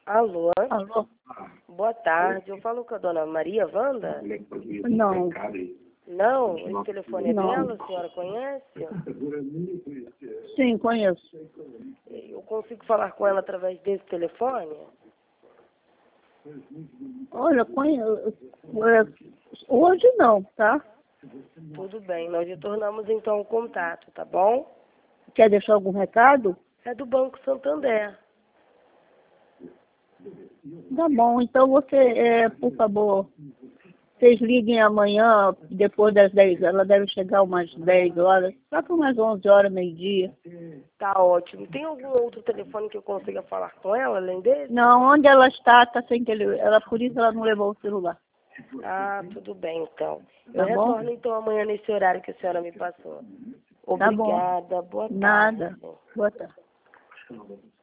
Alô, Alô? boa tarde. Eu falo com a dona Maria Wanda? Não. Não? Esse telefone é Não. dela? A senhora conhece? Sim, conheço. Eu consigo falar com ela através desse telefone? Olha, conheço. Hoje não, tá? Tudo bem, nós retornamos então o contato, tá bom? Quer deixar algum recado? É do Banco Santander. Tá bom, então você, por favor, vocês liguem amanhã, depois das 10 horas, ela deve chegar umas 10 horas, só para umas 11 horas, meio-dia. Tá ótimo. Tem algum outro telefone que eu consiga falar com ela, além desse? Não, onde ela está sem telefone, por isso ela não levou o celular. Ah, tudo bem então. Eu Tá bom? retorno então amanhã nesse horário que a senhora me passou. Tá bom. Obrigada, boa tarde. Nada. Boa tarde.